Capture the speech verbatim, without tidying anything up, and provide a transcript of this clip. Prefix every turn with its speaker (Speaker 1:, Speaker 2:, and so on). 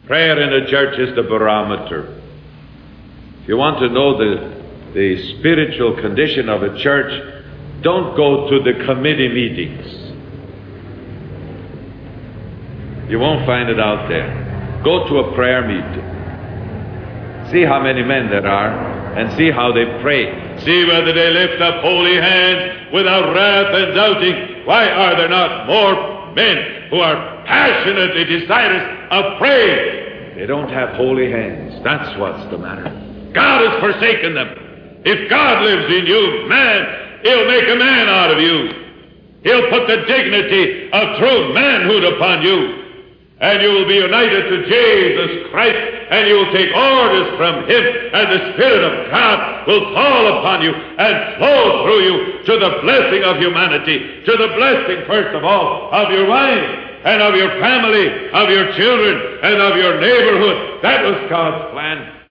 Speaker 1: Prayer in a church is the barometer. If you want to know the, the spiritual condition of a church, don't go to the committee meetings. You won't find it out there. Go to a prayer meeting. See how many men there are, and see how they pray. See whether they lift up holy hands without wrath and doubting. Why are there not more men who are passionately desirous of praying? They don't have holy hands. That's what's the matter. God has forsaken them. If God lives in you, man, He'll make a man out of you. He'll put the dignity of true manhood upon you. And you will be united to Jesus Christ, and you will take orders from Him, and the Spirit of God will fall upon you and flow through you to the blessing of humanity, to the blessing, first of all, of your wife, and of your family, of your children, and of your neighborhood. That was God's plan.